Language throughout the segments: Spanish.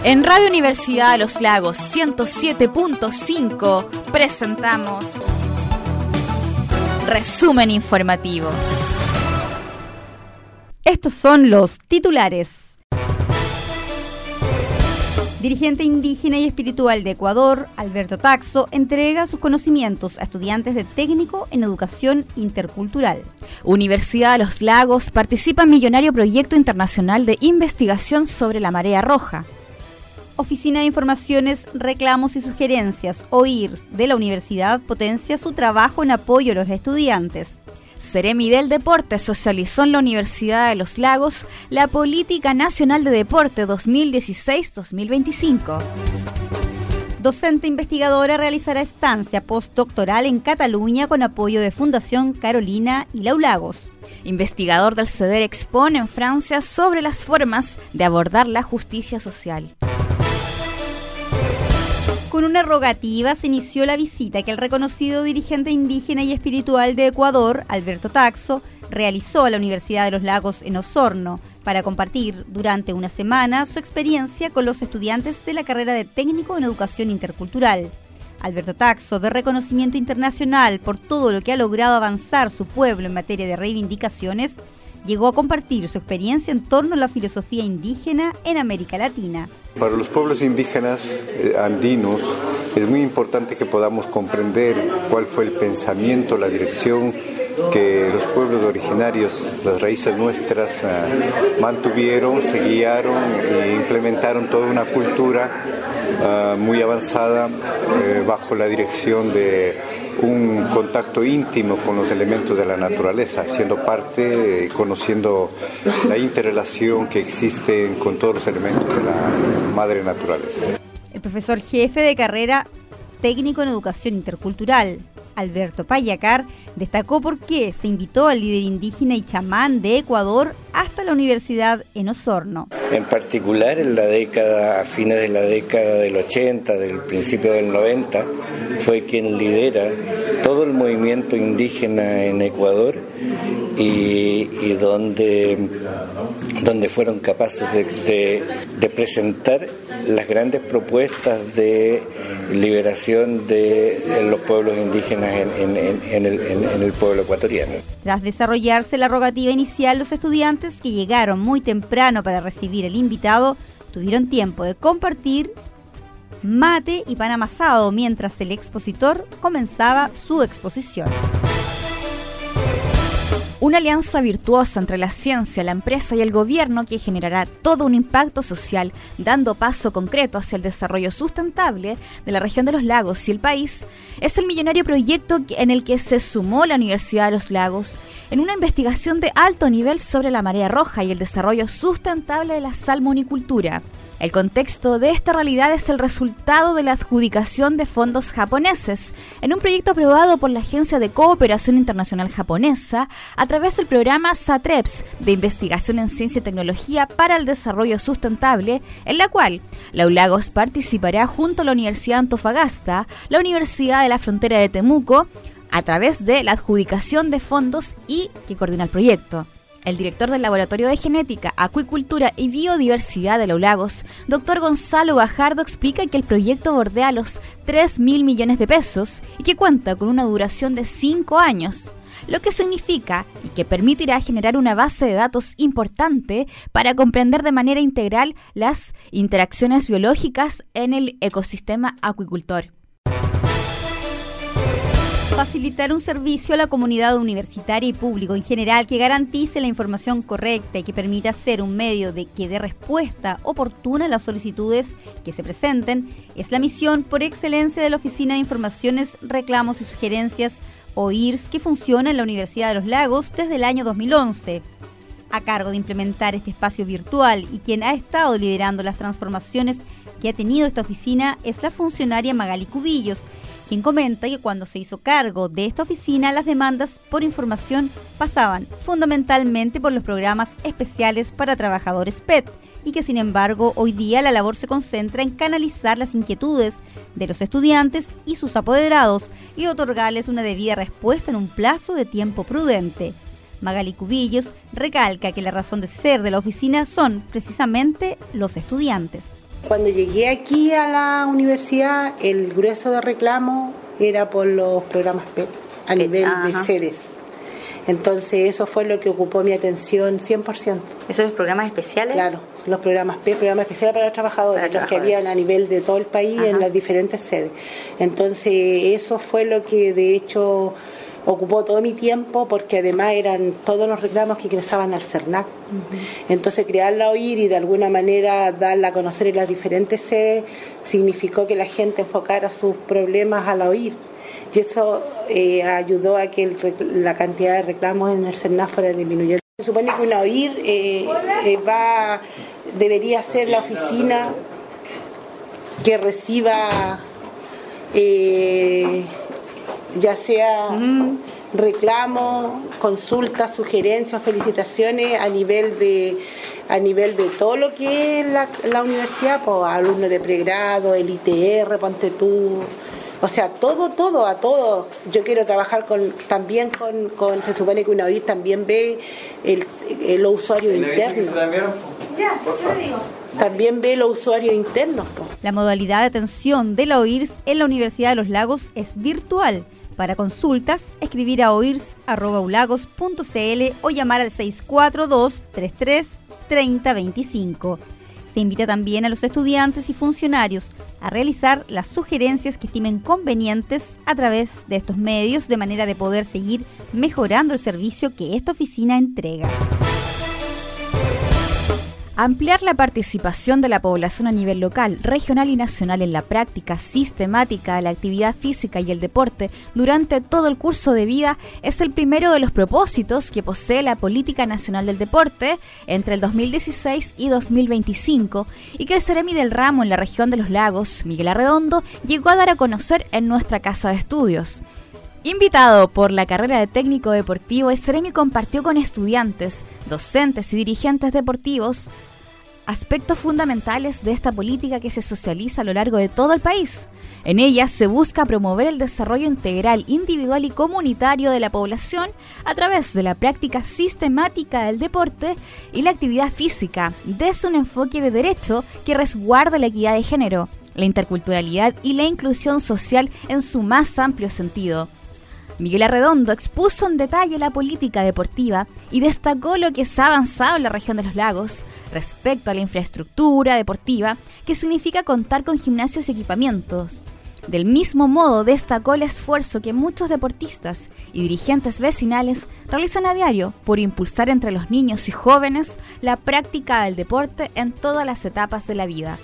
En Radio Universidad de los Lagos 107.5 presentamos Resumen Informativo. Estos son los titulares. Dirigente indígena y espiritual de Ecuador, Alberto Taxo, entrega sus conocimientos a estudiantes de técnico en educación intercultural. Universidad de los Lagos participa en millonario proyecto internacional de investigación sobre la marea roja. Oficina de Informaciones, Reclamos y Sugerencias, OIRS, de la universidad potencia su trabajo en apoyo a los estudiantes. Ceremi del Deporte socializó en la Universidad de los Lagos la Política Nacional de Deporte 2016-2025. Docente investigadora realizará estancia postdoctoral en Cataluña con apoyo de Fundación Carolina y Laulagos. Investigador del CEDER expone en Francia sobre las formas de abordar la justicia social. Con una rogativa se inició la visita que el reconocido dirigente indígena y espiritual de Ecuador, Alberto Taxo, realizó a la Universidad de los Lagos en Osorno para compartir durante una semana su experiencia con los estudiantes de la carrera de técnico en educación intercultural. Alberto Taxo, de reconocimiento internacional por todo lo que ha logrado avanzar su pueblo en materia de reivindicaciones, llegó a compartir su experiencia en torno a la filosofía indígena en América Latina. Para los pueblos indígenas andinos es muy importante que podamos comprender cuál fue el pensamiento, la dirección que los pueblos originarios, las raíces nuestras, mantuvieron, se guiaron e implementaron toda una cultura muy avanzada bajo la dirección de un contacto íntimo con los elementos de la naturaleza, siendo parte, conociendo la interrelación que existe con todos los elementos de la madre naturaleza. El profesor jefe de carrera técnico en educación intercultural, Alberto Payacar, destacó por qué se invitó al líder indígena y chamán de Ecuador hasta la universidad en Osorno. En particular en la década, a fines de la década del 80, del principio del 90, fue quien lidera todo el movimiento indígena en Ecuador y donde fueron capaces de presentar las grandes propuestas de liberación de los pueblos indígenas en el pueblo ecuatoriano. Tras desarrollarse la rogativa inicial, los estudiantes que llegaron muy temprano para recibir el invitado tuvieron tiempo de compartir mate y pan amasado mientras el expositor comenzaba su exposición. Una alianza virtuosa entre la ciencia, la empresa y el gobierno que generará todo un impacto social, dando paso concreto hacia el desarrollo sustentable de la región de los lagos y el país, es el millonario proyecto en el que se sumó la Universidad de los Lagos en una investigación de alto nivel sobre la marea roja y el desarrollo sustentable de la salmonicultura. El contexto de esta realidad es el resultado de la adjudicación de fondos japoneses en un proyecto aprobado por la Agencia de Cooperación Internacional Japonesa a través del programa SATREPS de Investigación en Ciencia y Tecnología para el Desarrollo Sustentable, en la cual Laulagos participará junto a la Universidad de Antofagasta, la Universidad de la Frontera de Temuco, a través de la adjudicación de fondos y que coordina el proyecto. El director del Laboratorio de Genética, Acuicultura y Biodiversidad de Laulagos, Dr. Gonzalo Gajardo, explica que el proyecto bordea los 3.000 millones de pesos y que cuenta con una duración de 5 años, lo que significa y que permitirá generar una base de datos importante para comprender de manera integral las interacciones biológicas en el ecosistema acuicultor. Facilitar un servicio a la comunidad universitaria y público en general que garantice la información correcta y que permita ser un medio que dé respuesta oportuna a las solicitudes que se presenten es la misión por excelencia de la Oficina de Informaciones, Reclamos y Sugerencias, OIRS, que funciona en la Universidad de los Lagos desde el año 2011. A cargo de implementar este espacio virtual y quien ha estado liderando las transformaciones que ha tenido esta oficina es la funcionaria Magali Cubillos, quien comenta que cuando se hizo cargo de esta oficina, las demandas por información pasaban fundamentalmente por los programas especiales para trabajadores PET y que sin embargo hoy día la labor se concentra en canalizar las inquietudes de los estudiantes y sus apoderados y otorgarles una debida respuesta en un plazo de tiempo prudente. Magali Cubillos recalca que la razón de ser de la oficina son precisamente los estudiantes. Cuando llegué aquí a la universidad, el grueso de reclamo era por los programas PEP a nivel de sedes. Entonces eso fue lo que ocupó mi atención 100%. ¿Esos son los programas especiales? Claro, los programas PEP, programas especiales para los trabajadores, los que habían a nivel de todo el país en las diferentes sedes. Entonces eso fue lo que de hecho ocupó todo mi tiempo, porque además eran todos los reclamos que ingresaban al CERNAC. Entonces crearla OIR y de alguna manera darla a conocer en las diferentes sedes significó que la gente enfocara sus problemas a la OIR. Y eso ayudó a que la cantidad de reclamos en el CERNAC fuera disminuyendo. Se supone que una OIR debería ser la oficina que reciba ya sea reclamos, consultas, sugerencias, felicitaciones a nivel de todo lo que es la universidad, pues alumnos de pregrado, el ITR, ponte tú. O sea, todo, a todo. Yo quiero trabajar también con se supone que una OIR también ve los usuarios internos. También ve los usuarios internos. La modalidad de atención de la OIRS en la Universidad de los Lagos es virtual. Para consultas, escribir a oirs@ulagos.cl o llamar al 642-33-3025. Se invita también a los estudiantes y funcionarios a realizar las sugerencias que estimen convenientes a través de estos medios, de manera de poder seguir mejorando el servicio que esta oficina entrega. Ampliar la participación de la población a nivel local, regional y nacional en la práctica sistemática de la actividad física y el deporte durante todo el curso de vida es el primero de los propósitos que posee la Política Nacional del Deporte entre el 2016 y 2025 y que el Ceremi del ramo en la región de los Lagos, Miguel Arredondo, llegó a dar a conocer en nuestra casa de estudios. Invitado por la carrera de técnico deportivo, el Ceremi compartió con estudiantes, docentes y dirigentes deportivos aspectos fundamentales de esta política que se socializa a lo largo de todo el país. En ella se busca promover el desarrollo integral, individual y comunitario de la población a través de la práctica sistemática del deporte y la actividad física, desde un enfoque de derecho que resguarda la equidad de género, la interculturalidad y la inclusión social en su más amplio sentido. Miguel Arredondo expuso en detalle la política deportiva y destacó lo que se ha avanzado en la región de los Lagos respecto a la infraestructura deportiva, que significa contar con gimnasios y equipamientos. Del mismo modo, destacó el esfuerzo que muchos deportistas y dirigentes vecinales realizan a diario por impulsar entre los niños y jóvenes la práctica del deporte en todas las etapas de la vida.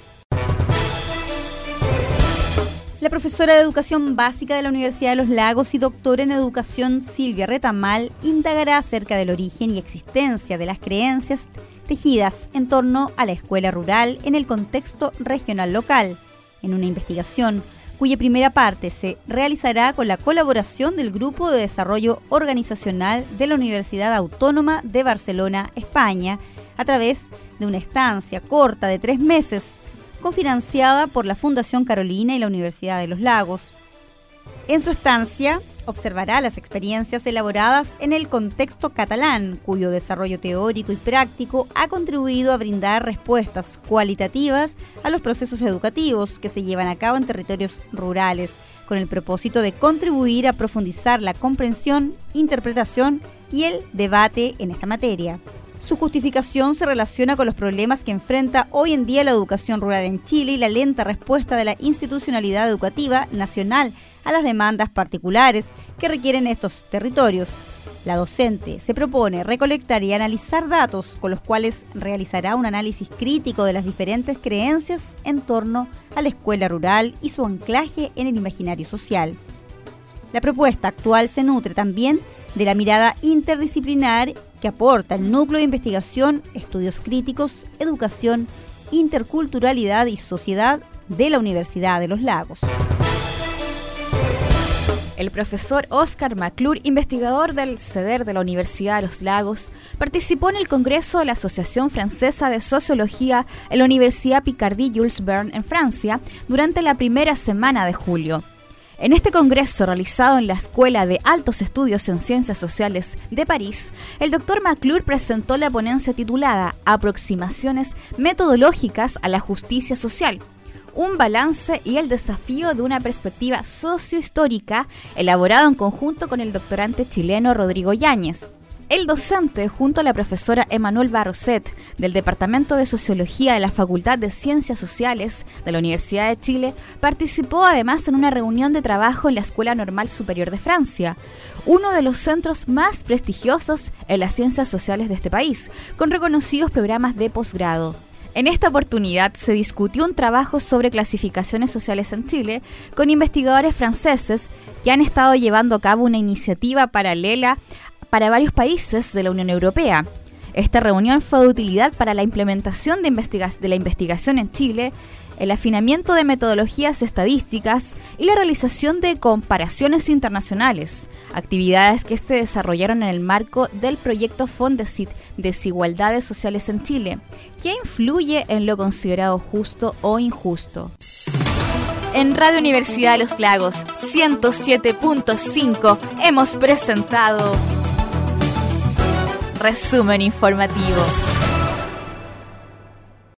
La profesora de Educación Básica de la Universidad de los Lagos y doctora en Educación, Silvia Retamal, indagará acerca del origen y existencia de las creencias tejidas en torno a la escuela rural en el contexto regional local, en una investigación cuya primera parte se realizará con la colaboración del Grupo de Desarrollo Organizacional de la Universidad Autónoma de Barcelona, España, a través de una estancia corta de 3 meses, cofinanciada por la Fundación Carolina y la Universidad de los Lagos. En su estancia, observará las experiencias elaboradas en el contexto catalán, cuyo desarrollo teórico y práctico ha contribuido a brindar respuestas cualitativas a los procesos educativos que se llevan a cabo en territorios rurales, con el propósito de contribuir a profundizar la comprensión, interpretación y el debate en esta materia. Su justificación se relaciona con los problemas que enfrenta hoy en día la educación rural en Chile y la lenta respuesta de la institucionalidad educativa nacional a las demandas particulares que requieren estos territorios. La docente se propone recolectar y analizar datos con los cuales realizará un análisis crítico de las diferentes creencias en torno a la escuela rural y su anclaje en el imaginario social. La propuesta actual se nutre también de la mirada interdisciplinar que aporta el núcleo de investigación, estudios críticos, educación, interculturalidad y sociedad de la Universidad de los Lagos. El profesor Oscar McClure, investigador del CEDER de la Universidad de los Lagos, participó en el Congreso de la Asociación Francesa de Sociología en la Universidad Picardie Jules Verne en Francia durante la primera semana de julio. En este congreso realizado en la Escuela de Altos Estudios en Ciencias Sociales de París, el Dr. McClure presentó la ponencia titulada Aproximaciones metodológicas a la justicia social, un balance y el desafío de una perspectiva sociohistórica, elaborado en conjunto con el doctorante chileno Rodrigo Yáñez. El docente, junto a la profesora Emmanuel Barroset, del Departamento de Sociología de la Facultad de Ciencias Sociales de la Universidad de Chile, participó además en una reunión de trabajo en la Escuela Normal Superior de Francia, uno de los centros más prestigiosos en las ciencias sociales de este país, con reconocidos programas de posgrado. En esta oportunidad se discutió un trabajo sobre clasificaciones sociales en Chile con investigadores franceses que han estado llevando a cabo una iniciativa paralela para varios países de la Unión Europea. Esta reunión fue de utilidad para la implementación de la investigación en Chile, el afinamiento de metodologías estadísticas y la realización de comparaciones internacionales, actividades que se desarrollaron en el marco del proyecto Fondesit Desigualdades Sociales en Chile, que influye en lo considerado justo o injusto. En Radio Universidad de los Lagos 107.5 hemos presentado Resumen Informativo.